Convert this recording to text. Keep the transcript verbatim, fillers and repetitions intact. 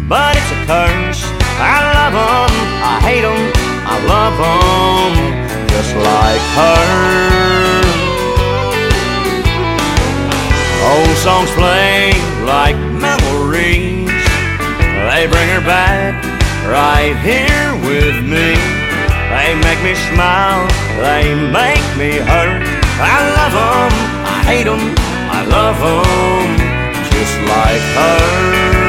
but it's a curse. I love them, I hate them, I love them, just like her. Old songs play like memories, they bring her back right here with me. They make me smile, they make me hurt. I love them, I hate them, I love them, just like her.